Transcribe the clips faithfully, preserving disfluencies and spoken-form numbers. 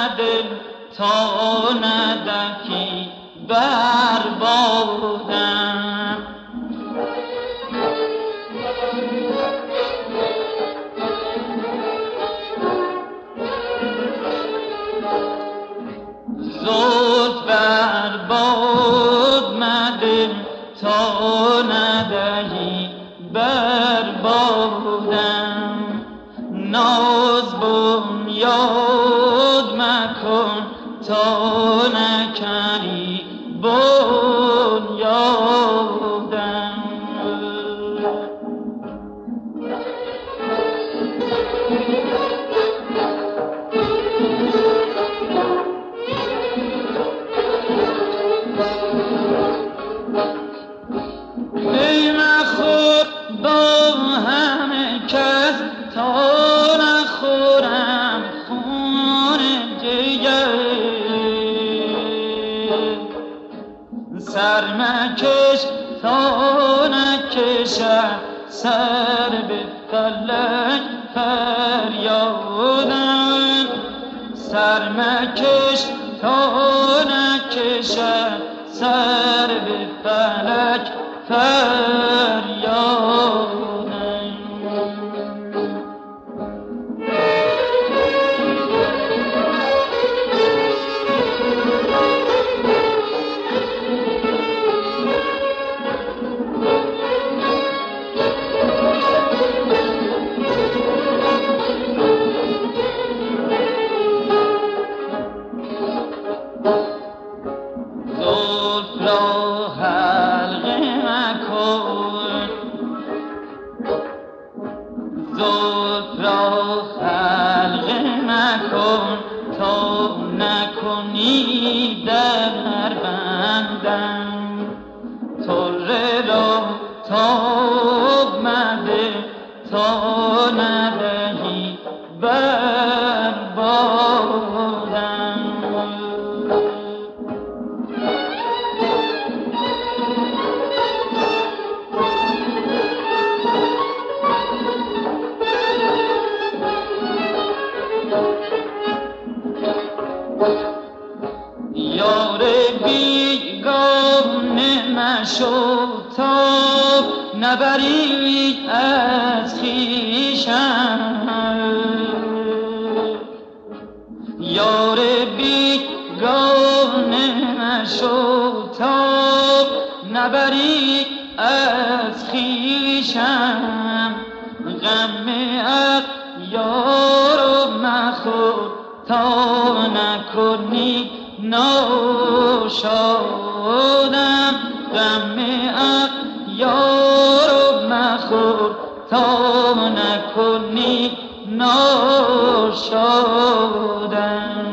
دل تا ندهی بربادم. زلف برباد مده تا ندهی بربادم. ناز بنیاد مکن تا نکنی بنیادم. ای مخور با همه کس تا نخورم خون جگر. سر مکش تا نکشم سر به فلک فریادم. سر مکش تا نکشم سر به فلک فریادم. زلف را حلقه مکن، زلف را حلقه مکن تا نکنی در بندم. طره را تاب مده تا ندهی بربادم. یار بیگانه مشو تا نبری از خویشم. یار بیگانه مشو تا نبری از خویشم. غم اغیار مخور تا نکنی ناشادم. غم اغیار مخور تا نکنی ناشادم.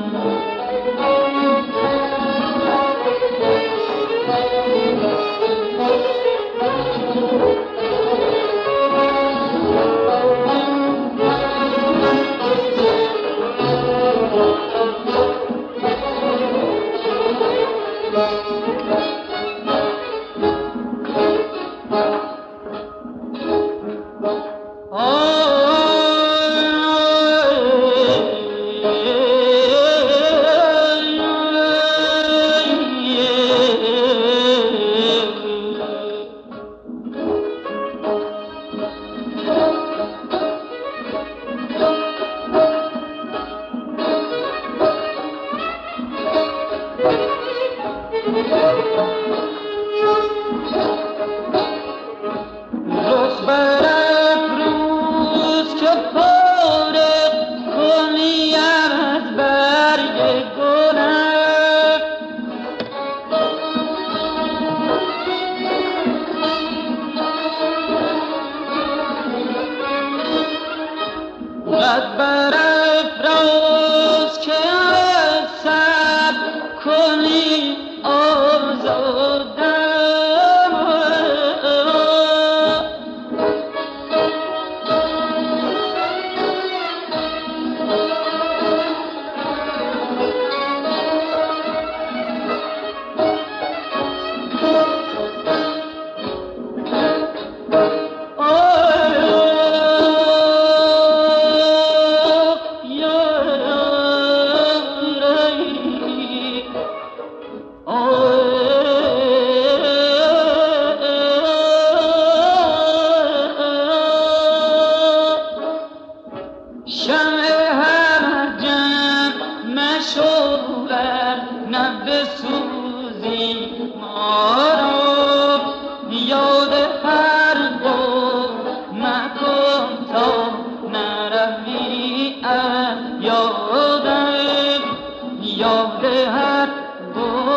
بر نبه سوزی ما را یاد هر دو مکن تا نروی از یادم یاد هر دو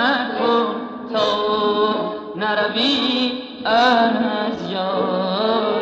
مکن تا نروی از یادم